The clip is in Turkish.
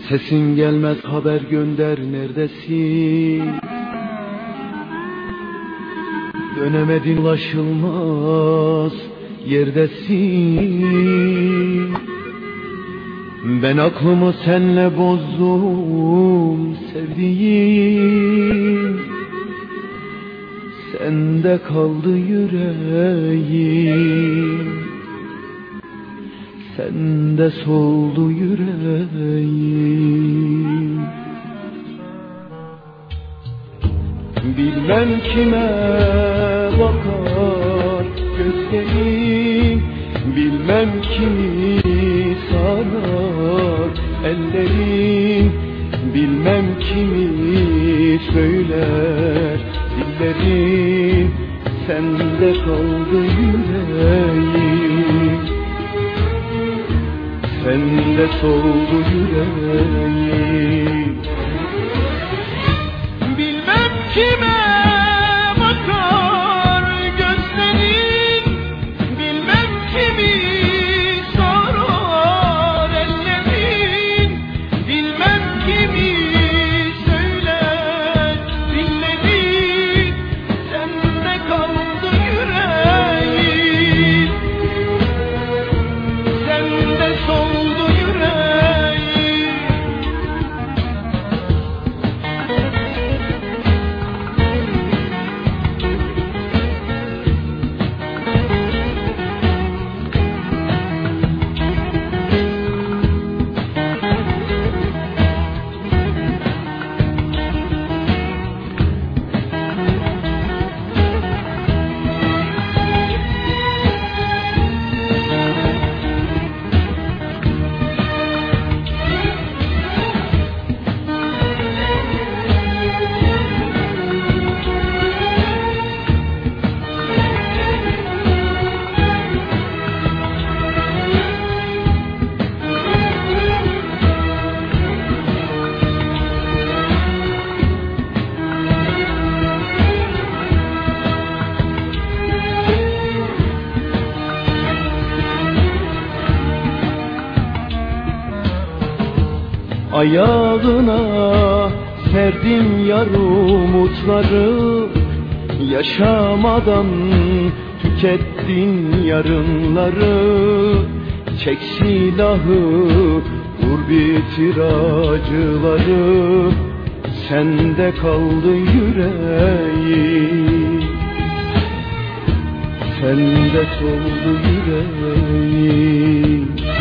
Sesin gelmez, haber gönder, neredesin? Dönemedin, ulaşılmaz yerdesin. Ben aklımı senle bozdum sevdiğim, sende kaldı yüreğim, sende soldu yüreğim. Bilmem kime bakar gözlerim, bilmem kimi sarar ellerim, bilmem kimi söyler dillerim, sende kaldı yüreğim, sende soldu yüreğim. Bilmem kime bakar gözlerin, bilmem kimi sarar ellerin, bilmem kimi söyler dillerin, sende kaldı yüreğim, sende soldu yüreğim. Ayağına serdim yar umutları, yaşamadan tükettin yarınları. Çek silahı, vur bitir acıları, sende kaldı yüreğim, sende soldu yüreğim.